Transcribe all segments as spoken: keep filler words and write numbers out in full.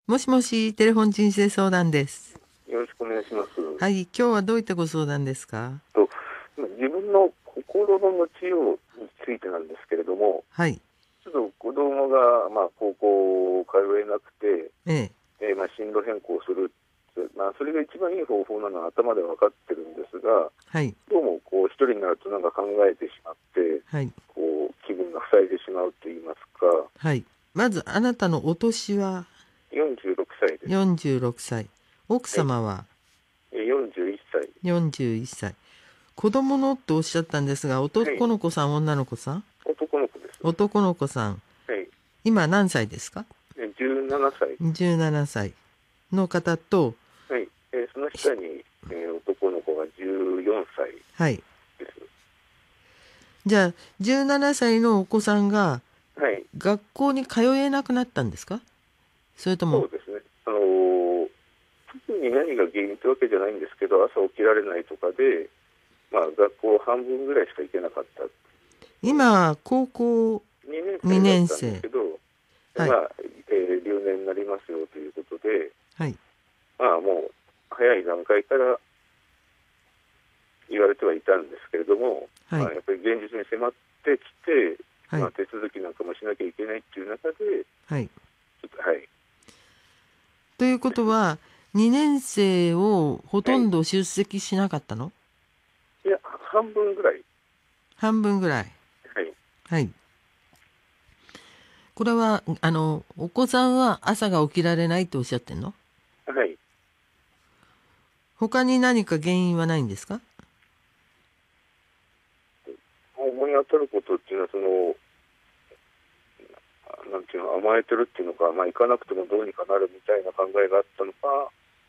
もしもし、テレフォン人生相談です。 よろしくお願いします。 はい、今日はどういったご相談ですか？ と自分の心の持ちようについてなんですけれども、 はい。 ちょっと子供が、まあ、高校通えなくて、 ええ。 えーまあ、進路変更するって、まあ、それが一番いい方法なのは頭で分かってるんですが、 はい。 どうもこう一人になるとなんか考えてしまって、 はい。 こう気分が塞いでしまうと言いますか。 はい。まず、あなたのお年は？ よんじゅうろくさいです。 よんじゅうろくさい。奥はい。 様は？ えーよんじゅういっさい。 よんじゅういっさい。子供のとおっしゃったんですが、 はい。 男の子さん、女の子さん？ 男の子です。 男の子さん。 はい。 今何歳ですか？ えーじゅうななさい。 じゅうななさいの方と、 はい、えーその下に、えー男の子がじゅうよんさいはい。 です。 じゃあ、じゅうななさいのお子さんがはい、 学校に通えなくなったんですか？それとも？ そうですね。あのー特に何が原因ってわけじゃないんですけど、朝起きられないとかで、まあ、学校半分ぐらいしか行けなかった。 今、高校にねんに生だったんです年生。 けど、 はい。 まあ、えー留年になりますよということで、 はい。 まあ、もう早い段階から言われてはいたんですけれども、まあ、 はい。 やっぱり現実に迫ってきて、まあ、 はい。 手続きなんかもしなきゃいけないっていう中で、 はい。 ちょっと、はい、 ということは、に年生をほはい、 とんど出席しなかったの？ いや、半分ぐらい。 半分ぐらい。 はい。 はい。これは、あの、お子さんは朝が起きられないとおっしゃってんの？ はい。 他に何か原因はないんですか？ 思い当たることっていうのは、その、なんていうの、甘えてるっていうのか、まあ、行かなくてもどうにかなるみたいな考えがあったのか、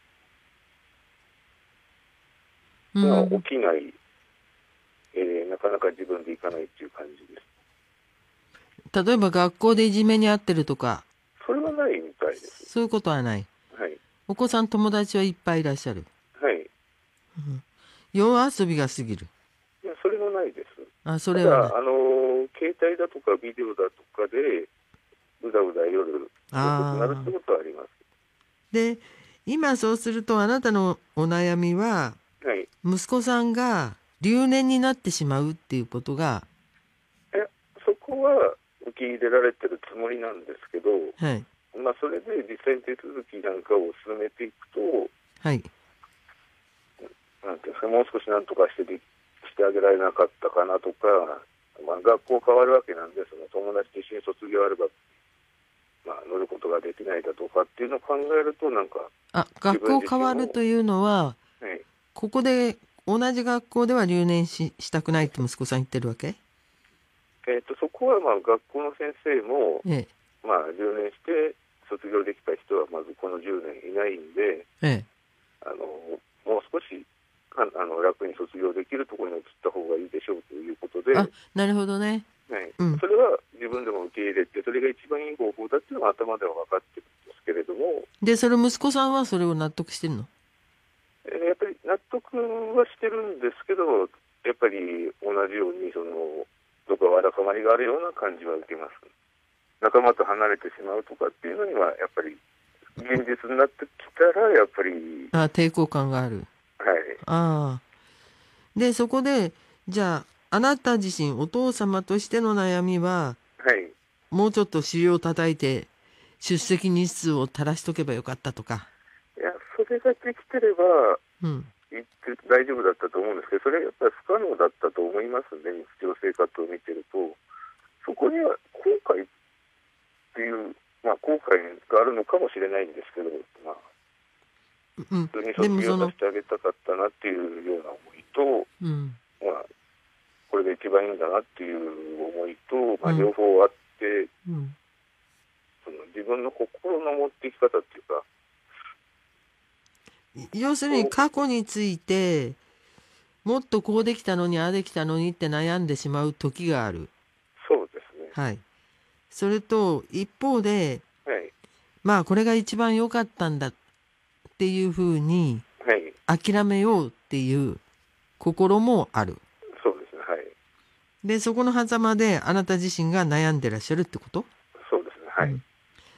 まあ、 うん。 起きない、えーなかなか自分で行かないっていう感じです。 例えば学校でいじめにあってるとか、 それはないみたいです。 そういうことはない。 はい。 お子さん友達はいっぱいいらっしゃる。 はい。 夜遊びが過ぎる。 いや、それはないです。 あ、そただ、 れはない。 あの、携帯だとかビデオだとかで、うだうだ夜遅くなるってああ。 ことはあります。 で、今そうするとあなたのお悩みは、 はい。 息子さんが留年になってしまうっていうことが、 え、そこは受け入れられてるつもりなんですけど、 はい、 まあ、それで実際に手続きなんかを進めていくと、 はい、 なんていうんですか、もう少しなんとかしてでしてあげられなかったかなとか、まあ、学校変わるわけなんで、その友達と一緒に卒業あれば、まあ、乗ることができないだとかっていうのを考えると、なんかあ、 自分学校変わる自身も、 というのは、 はい、 ここで同じ学校では留年し、したくないって息子さん言ってるわけ？ えーと、そこはまあ学校の先生も、 ええ、 まあ、留年して卒業できた人はまずこのじゅうねんいないんで、 ええ。 あのもう少しああの楽に卒業できるところに移った方がいいでしょうということで、 あ、なるほどね。 はい、 うん。 それは自分でも受け入れて、それが一番いい方法だっていうのは頭では分かってるんですけれども、 で、それ息子さんはそれを納得してるの？ えーやっぱり納得はしてるんですけど、やっぱり同じようにそのどこかわだかまりがあるような感じは受けます。仲間と離れてしまうとかっていうのにはやっぱり現実になってきたらやっぱり、 あ、抵抗感がある。 はい、 ああ。で、そこで、じゃあ、あなた自身、お父様としての悩みは、 はい、 もうちょっと尻を叩いて、出席日数を垂らしとけばよかったとか。 いや、それができてればうん。 言って大丈夫だったと思うんですけど、それはやっぱり不可能だったと思いますね、日常生活を見てると。そこには後悔っていう、まあ、後悔があるのかもしれないんですけど、まあ、 うん。 普通にでもその、 卒業させてあげたかったなっていうような思いと、 うん。 まあ、これが一番いいんだなっていう思いと、まあ、両うん。 方あって、 うん。 その自分の心の持っていき方っていうか、 要するにそう、 過去について、もっとこうできたのに、ああできたのにって悩んでしまう時がある。 そうですね。 はい。それと、一方で、 はい。 まあ、これが一番良かったんだっていうふうに、 はい。 諦めようっていう心もある。 そうですね。はい。 で、そこの狭間であなた自身が悩んでらっしゃるってこと？ そうですね。はい。 うん。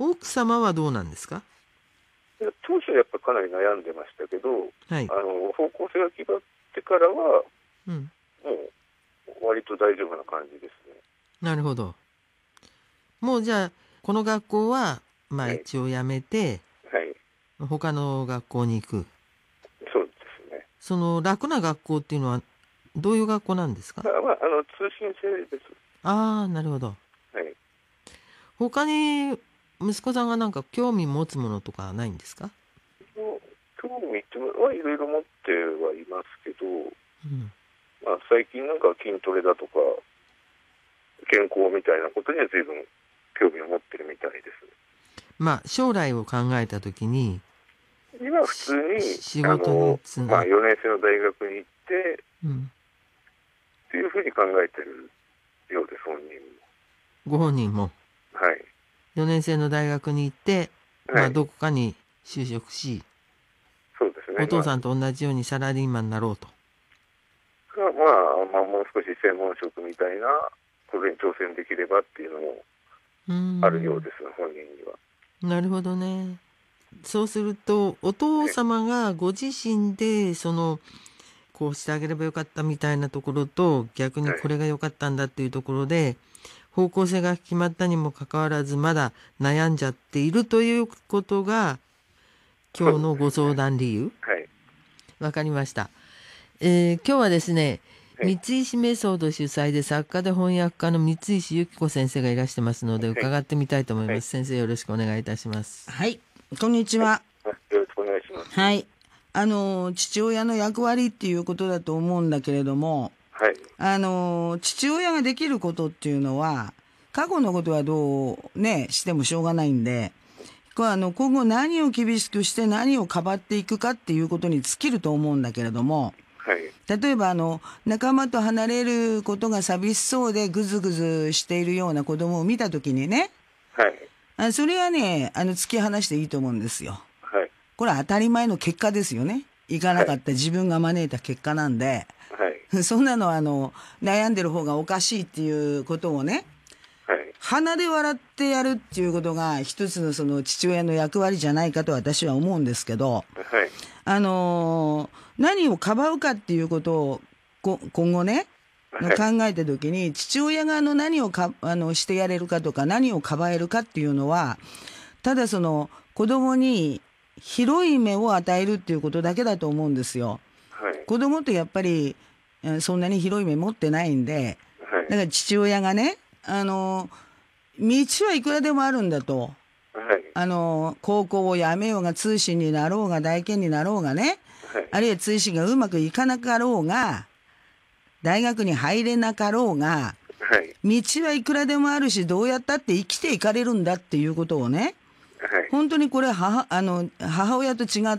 奥様はどうなんですか？ いや当初はやっぱかなり悩んでましたけど、 はい。 あの方向性が決まってからはうん。 もう割と大丈夫な感じですね。 なるほど。もうじゃあ、この学校は、まあはい。 一応やめて、 はい。 他の学校に行く。 そうですね。 その楽な学校っていうのは、どういう学校なんですか？ あ、まあ、あの通信制です。 ああ、なるほど。 はい。 他に息子さんがなんか興味持つものとかないんですか？ もう興味っていうのはいろいろ持ってはいますけど、 うん。 まあ、最近なんか筋トレだとか健康みたいなことには随分興味を持ってるみたいです。 まあ将来を考えた時に、 今普通しに仕あの、 事につまあ、 な、 よねん生の大学に行ってうん。 っていうふうに考えてるようです、本人ご本人もも。はい。 よねん生の大学に行って、まあはい。 どこかに就職し、 そうですね。まあ、 お父さんと同じようにサラリーマンになろうと。 まあ、まあ、もう少し専門職みたいなことに挑戦できればっていうのもうーあるようん。 です、本人には。 なるほどね。そうすると、お父ね。 様がご自身で、その、こうしてあげればよかったみたいなところと、逆にはい。 これが良かったんだっていうところで、方向性が決まったにもかかわらず、まだ悩んじゃっているということが、 そう今日のご相ですね。 談理由。 はい。 わかりました。えー今日はですね、 はい。 三石メソード主催で作家で翻訳家の三石由紀子先生がいらしてますので、 はい。 伺ってみたいと思いはい。 ます。先生よろしくお願いいたします。 はい、こんにちはい。 は。 よろしくお願いします。 はい。あの、父親の役割っていうことだと思うんだけれども、 はい。 あの、父親ができることっていうのは、過去のことはどうね、してもしょうがないんで、これあの、今後何を厳しくして何をかばっていくかっていうことに尽きると思うんだけれども、 はい。 例えばあの、仲間と離れることが寂しそうでぐずぐずしているような子供を見たときにね、 はい。 あそれはね、あの、突き放していいと思うんですよ。 はい。 これは当たり前の結果ですよね。行かなはい。 かった自分が招いた結果なんで、 はい。 そんなのはあの、悩んでる方がおかしいっていうことをね、 はい。 鼻で笑ってやるっていうことが一つのその父親の役割じゃないかと私は思うんですけど、 はい。 あのー何をかばうかっていうことをこ今後ね、のはい。 考えたときに、父親があの何をか、あの、してやれるかとか何をかばえるかっていうのは、ただその子供に広い目を与えるっていうことだけだと思うんですよ。 はい。 子供ってやっぱりえそんなに広い目持ってないんで、 はい。 だから父親がね、あの、道はいくらでもあるんだと。 はい。 あの、高校を辞めようが通信になろうが大検になろうがね、 はい。 あるいは通信がうまくいかなかろうが、大学に入れなかろうが、 はい。 道はいくらでもあるし、どうやったって生きていかれるんだっていうことをね、 はい。 本当にこれ母、あの、母親と違って、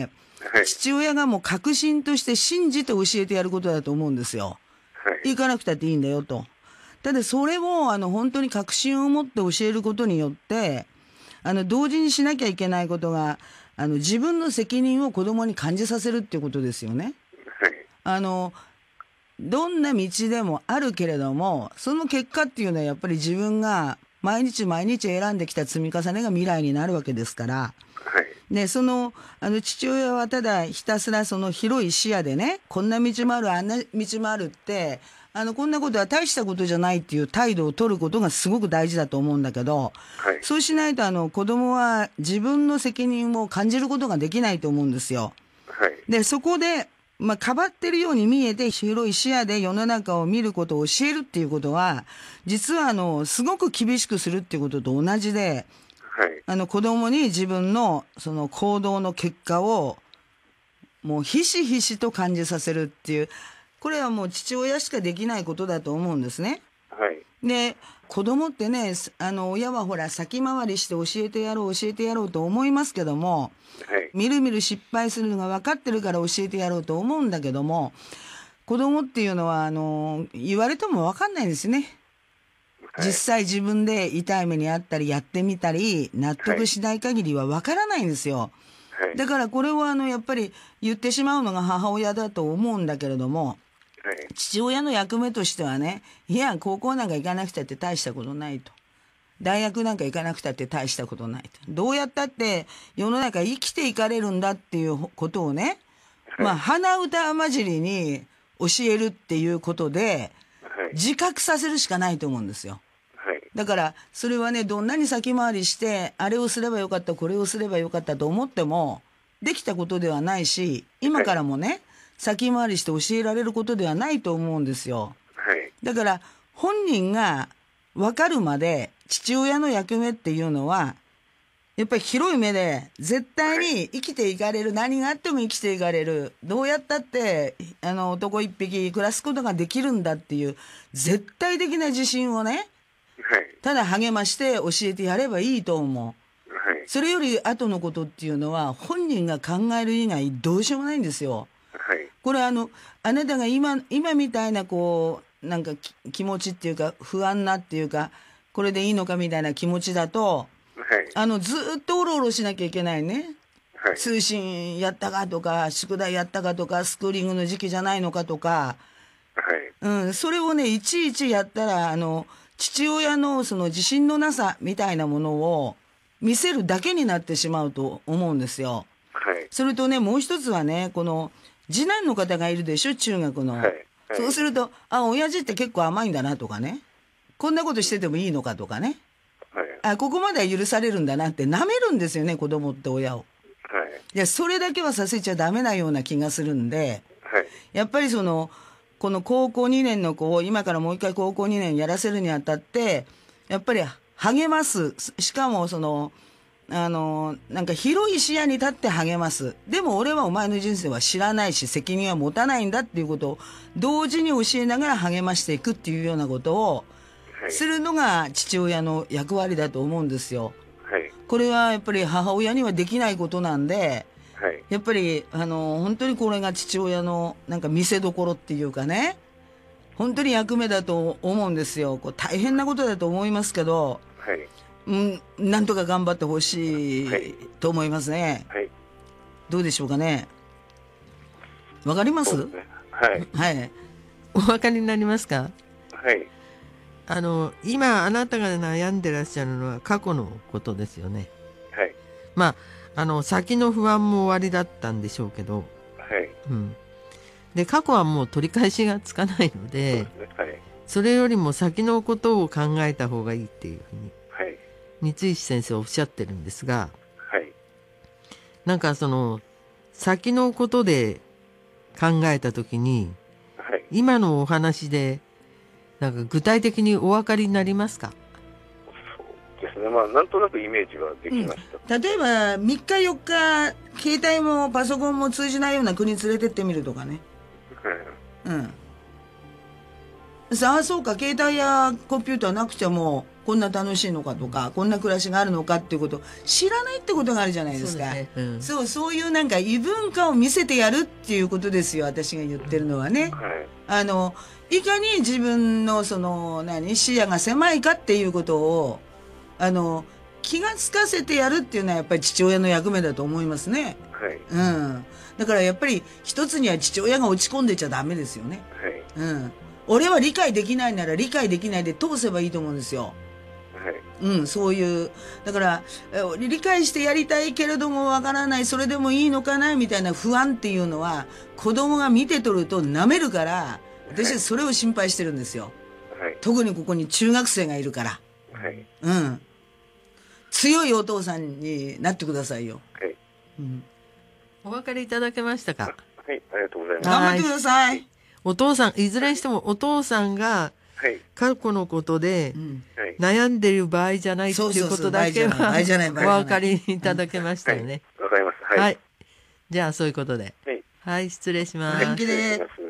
はい。 父親がもう確信として信じて教えてやることだと思うんですよ。 はい。 行かなくたっていいんだよと。ただそれをあの本当に確信を持って教えることによって、あの同時にしなきゃいけないことが、あの自分の責任を子供に感じさせるっていうことですよね。 はい。 あの、どんな道でもあるけれども、その結果っていうのはやっぱり自分が毎日毎日選んできた積み重ねが未来になるわけですから、 はい。 ね、その、あの、父親はただひたすらその広い視野でね、こんな道もある、あんな道もあるって、あの、こんなことは大したことじゃないっていう態度を取ることがすごく大事だと思うんだけど、 はい。 そうしないとあの、子供は自分の責任を感じることができないと思うんですよ。 はい。 で、そこで、まあ、かばってるように見えて広い視野で世の中を見ることを教えるっていうことは、実はあの、すごく厳しくするっていうことと同じで、 はい。 あの子供に自分のその行動の結果をもうひしひしと感じさせるっていう、これはもう父親しかできないことだと思うんですね。 はい。 で、子供ってね、あの親はほら先回りして教えてやろう教えてやろうと思いますけども、 はい。 みるみる失敗するのが分かってるから教えてやろうと思うんだけども、子供っていうのはあの言われても分かんないんですね。実際自分で痛い目にあったりやってみたり納得しない限りは分からないんですよ。 はい。 だからこれはあのやっぱり言ってしまうのが母親だと思うんだけれども、 はい。 父親の役目としてはね、いや高校なんか行かなくたって大したことないと。 大学なんか行かなくたって大したことないと。どうやったって世の中生きていかれるんだっていうことをね、 はい、 まあ鼻歌混じりに教えるっていうことで、 はい、 自覚させるしかないと思うんですよ。 はい、 だからそれはね、どんなに先回りしてあれをすればよかったこれをすればよかったと思ってもできたことではないし、今からもね、はい、先回りして教えられることではないと思うんですよ。 はい、 だから本人が分かるまで父親の役目っていうのはやっぱり広い目で絶対に生きていかれる、何があっても生きていかれる、どうやったってあの男一匹暮らすことができるんだっていう絶対的な自信をね、 はい、 ただ励まして教えてやればいいと思う。 はい、 それより後のことっていうのは本人が考える以外どうしようもないんですよ。 はい、 これあのあなたが今今みたいなこうなんか気持ちっていうか不安なっていうかこれでいいのかみたいな気持ちだと、 はい、 あのずっとおろおろしなきゃいけないね、 はい、 通信やったかとか宿題やったかとかスクーリングの時期じゃないのかとか、 はい、 うん、それをねいちいちやったらあの父親のその自信のなさみたいなものを見せるだけになってしまうと思うんですよ。 はい、 それとねもう一つはね、この次男の方がいるでしょ、中学の、 はい、はい、 そうするとあ親父って結構甘いんだなとかね、こんなことしててもいいのかとかね、 はい、 あここまでは許されるんだなって舐めるんですよね、子供って親を。 はい、 いやそれだけはさせちゃダメなような気がするんで、 はい、 やっぱりそのこの高校にねんの子を今からもう一回高校にねんやらせるにあたってやっぱり励ます、しかもそのあのなんか広い視野に立って励ます。でも俺はお前の人生は知らないし責任は持たないんだっていうことを同時に教えながら励ましていくっていうようなことをするのが父親の役割だと思うんですよ。 はい、 これはやっぱり母親にはできないことなんで、 はい、 やっぱりあの本当にこれが父親のなんか見せどころっていうかね、本当に役目だと思うんですよ。こう大変なことだと思いますけど、 はい、 うん、なんとか頑張ってほしはいいと思いますね。 はい、 どうでしょうかね。わかります？ そうですね。はい、 はい。 お分かりになりますか？ はい、 あの今あなたが悩んでらっしゃるのは過去のことですよね。 はい、 まああの先の不安も終わりだったんでしょうけど、 はい、 うん、で過去はもう取り返しがつかないので、 そうですね。はい、 それよりも先のことを考えた方がいいっていうふうにはい、 三石先生おっしゃってるんですが、 はい、 なんかその先のことで考えたときに、 はい、 今のお話でなんか具体的にお分かりになりますか？ そうですね。まあなんとなくイメージはできました。 うん、例えばみっかよっか携帯もパソコンも通じないような国連れてってみるとかね。 はい、 うん。さあそうか、携帯やコンピューターなくてもこんな楽しいのかとかこんな暮らしがあるのかっていうことを知らないってことがあるじゃないですか。 そうですね、うん、 そう、そういうなんか異文化を見せてやるっていうことですよ、私が言ってるのはね。 はい、 あのいかに自分のその何視野が狭いかっていうことをあの気がつかせてやるっていうのはやっぱり父親の役目だと思いますね。 はい、 うん。だからやっぱり一つには父親が落ち込んでちゃダメですよね。 はい、 うん。俺は理解できないなら理解できないで通せばいいと思うんですよ。 はい、 うん、そういう。だから、理解してやりたいけれどもわからない、それでもいいのかなみたいな不安っていうのは、子供が見て取ると舐めるから、私はそれを心配してるんですよ。 はい、 特にここに中学生がいるから。 はい、 うん。強いお父さんになってくださいよ。 はい、 うん。 お分かりいただけましたか？ はい、ありがとうございます。 頑張ってください。 お父さん、いずれにしてもお父さんがはい、 過去のことでうん。 はい、 悩んでる場合じゃないっていうことだけはそうそうそう場合じゃない場合じゃないお分かりいただけましたよね。 わかりました。 は。 はいい、 じゃあそういうことで。 はい、 はい、失礼します。 元気で失礼します。